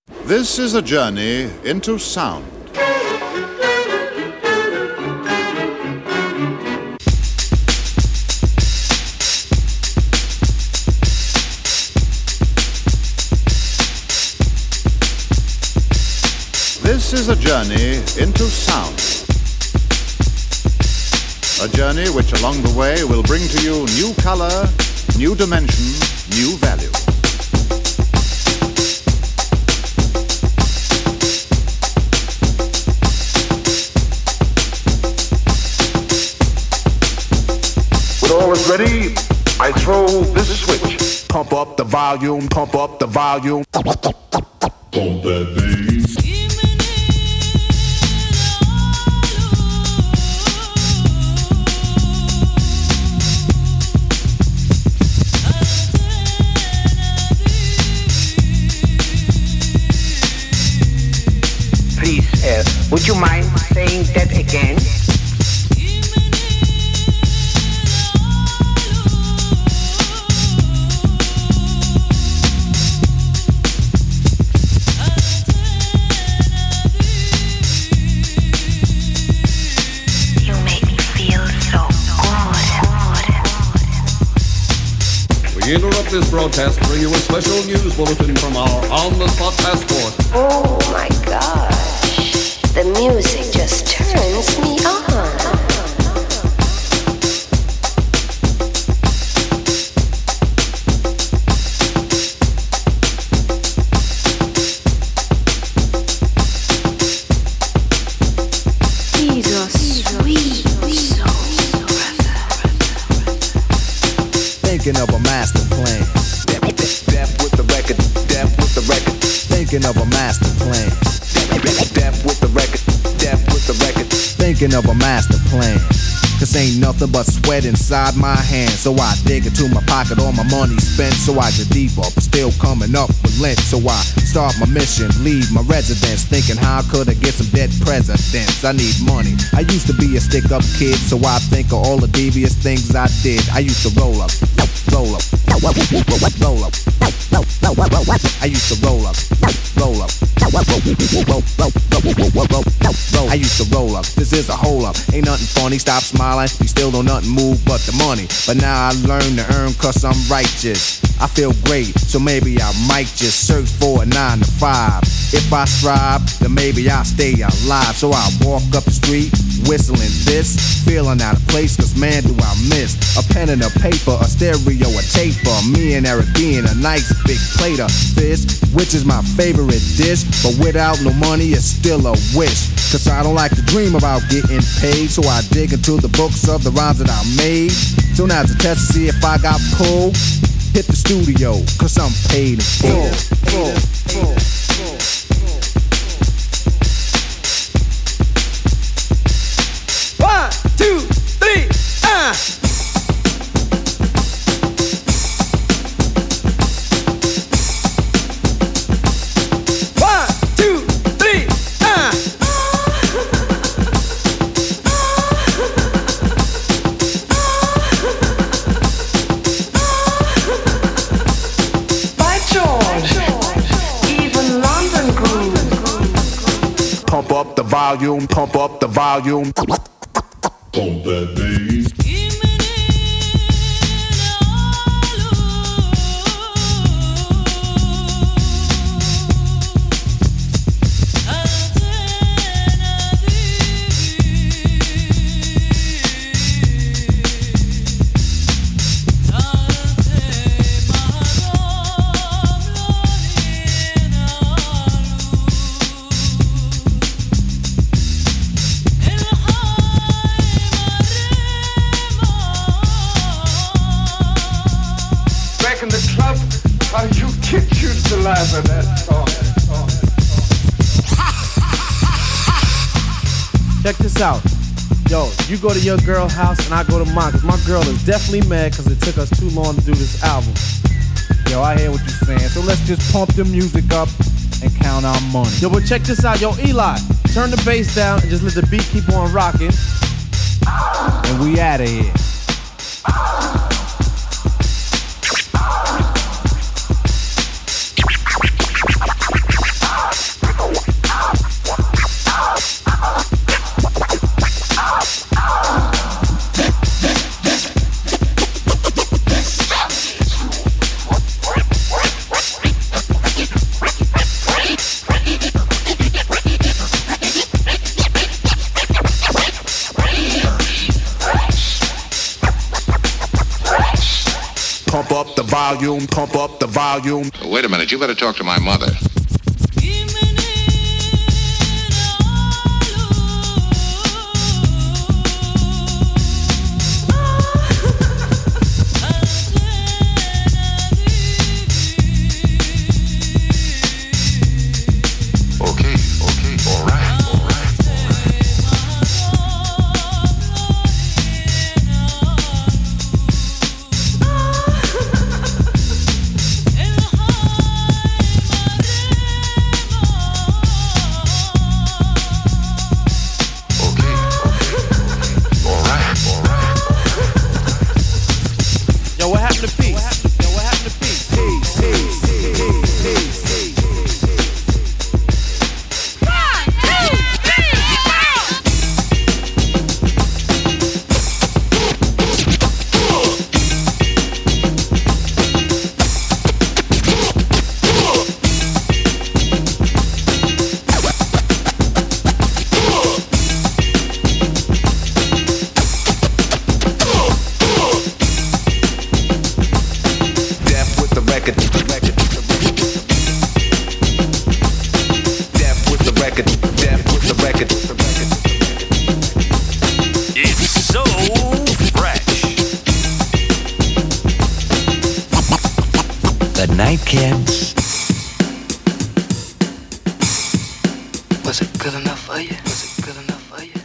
This is a journey into sound. This is a journey into sound. A journey which along the way will bring to you new color, new dimension, new value. When all is ready, I throw this switch. Pump up the volume, pump up the volume. Pump that bass. Please, would you mind saying that again? We interrupt this broadcast to bring you a special news bulletin from our on-the-spot passport. Oh my gosh, the music just turns me on. He's a sweet soul, brother. Thinking of a master plan. Depth with the record, depth with the record. Thinking of a master plan. Depth with the record, depth with the record. Thinking of a master plan. Cause ain't nothing but sweat inside my hands. So I dig into my pocket, all my money spent. So I get deeper, but still coming up with lint. So I start my mission, leave my residence. Thinking how could I get some dead presidents? I need money. I used to be a stick-up kid, so I think of all the devious things I did. I used to roll up, roll up, roll up, roll up. I used to roll up, roll up, roll. I used to roll up. This is a hole up. Ain't nothing funny. Stop smiling. We still don't nothing move but the money. But now I learn to earn cause I'm righteous. I feel great, so maybe I might just search for a 9 to 5. If I strive, then maybe I'll stay alive. So I walk up the street, whistling this, feeling out of place, cause man do I miss a pen and a paper, a stereo, a taper. Me and Eric being a nice big plate of fish, which is my favorite dish. But without no money, it's still a wish. Cause I don't like to dream about getting paid, so I dig into the books of the rhymes that I made. So now's a test to see if I got pulled. Hit the studio, cause I'm paid in full. One, two, three, One, two, three, By George, even London grew. Pump up the volume, pump up the volume. Pump that bass. In the club, how you kids used to laugh at that song. Check this out. Yo, you go to your girl's house and I go to mine, cause my girl is definitely mad cause it took us too long to do this album. Yo, I hear what you're saying, so let's just pump the music up and count our money. Yo, but check this out. Yo, Eli, turn the bass down and just let the beat keep on rocking. And we outta here. volume, pump up the volume. Wait a minute, you better talk to my mother. Kids. Was it good enough for you? Was it good enough for you?